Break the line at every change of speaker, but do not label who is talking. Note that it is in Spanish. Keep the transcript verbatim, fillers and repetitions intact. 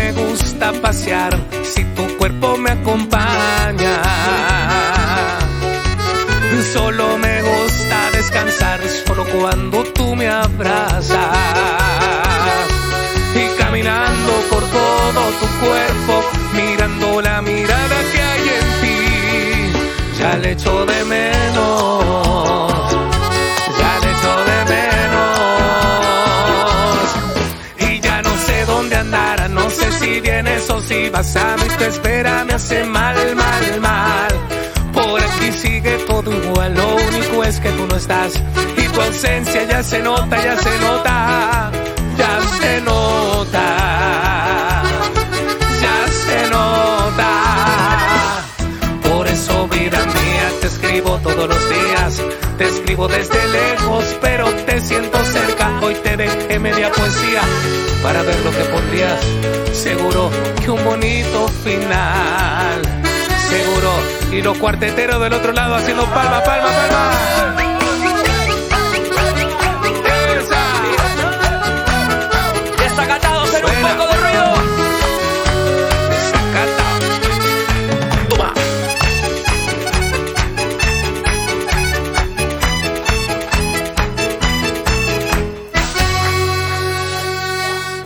me gusta pasear si tu cuerpo me acompaña. Solo me gusta descansar solo cuando tú me abrazas. Y caminando por todo tu cuerpo, mirando la mirada que hay en ti, ya le echo de menos, ya le echo de menos. Y ya no sé dónde andar, no sé si vienes o si vas a mí, tu espera me hace mal, mal, mal. Por aquí sigue todo igual, lo único es que tú no estás y tu ausencia ya se nota, ya se nota, ya se nota, ya se nota. Por eso, vida mía, te escribo todos los días, te escribo desde lejos, pero te siento cerca. Hoy te dejé media poesía para ver lo que pondrías. Seguro que un bonito final, seguro. Y los cuarteteros del otro lado haciendo palma, palma, palma.